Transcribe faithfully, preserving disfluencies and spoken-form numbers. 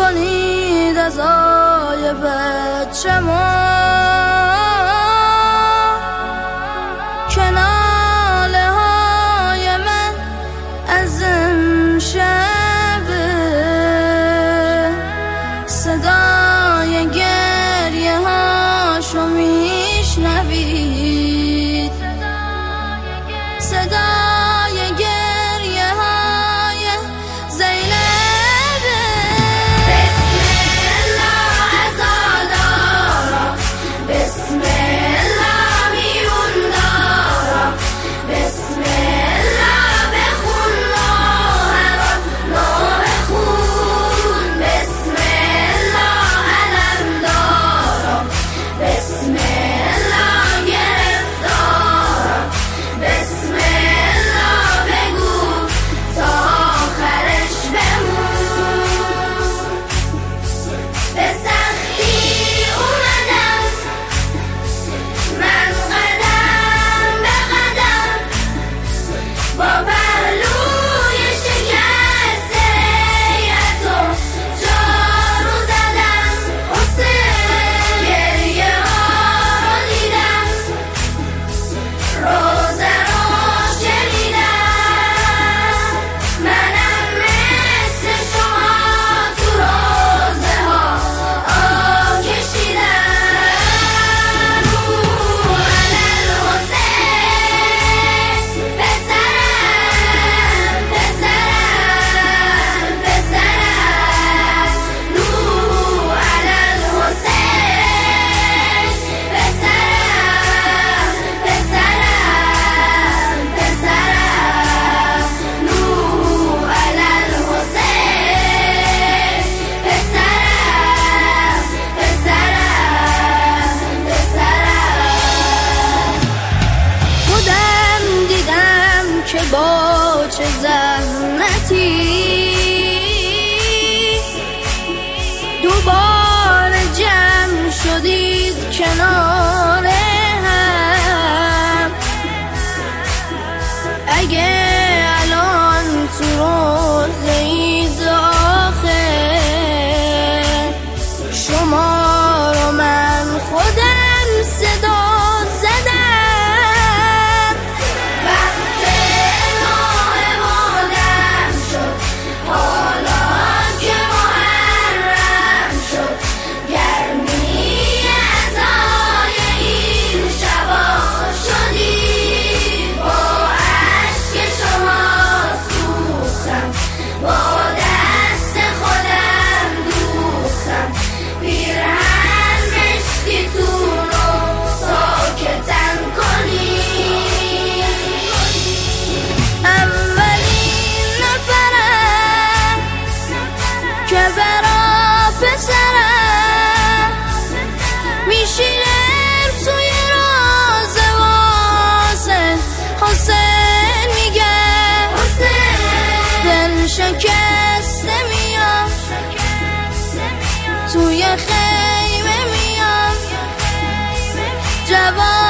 کنید ازای بچه ما که ناله های من از امشب صدای گریه هاشو میشنوید، صدای گریه های زینب. بسم الله عزادارا، بسم الله میون دارا، بسم الله بخون نوهران نوه خون، بسم الله علم دارا، بسم الله گرفتارا، بسم الله بگو تا آخرش بمون. به سختی اومدم من قدم به قدم، با پهلوی شکسته ایتو جارو زدم. حسین گریه ها رو دیدم، روزه رو شنیدم، منم مثل شما تو روزه ها آه کشیدم. روح الحسین پسرم پسرم پسرم، روح الحسین پسرم پسرم پسرم، روح الحسین پسرم پسرم پسرم. خودم دیدم که با چه زحمتی دوباره جمع شدید کنار هم. اگه الان تو روزه اید آخر، شما رو من خودم صدا زدم. وقت ماه مادم شد، حالا که محرم شد، گرمی عزای این شبا شدید. با عشق شما سوختم، با دست خودم دوختم، پیرهن مشکیتون رو ساکتم کنید. اولین نفرم که برا پسرم میشینم توی رازه واسه حسین میگم، دل شکسته میام توی خیمه میام، جواب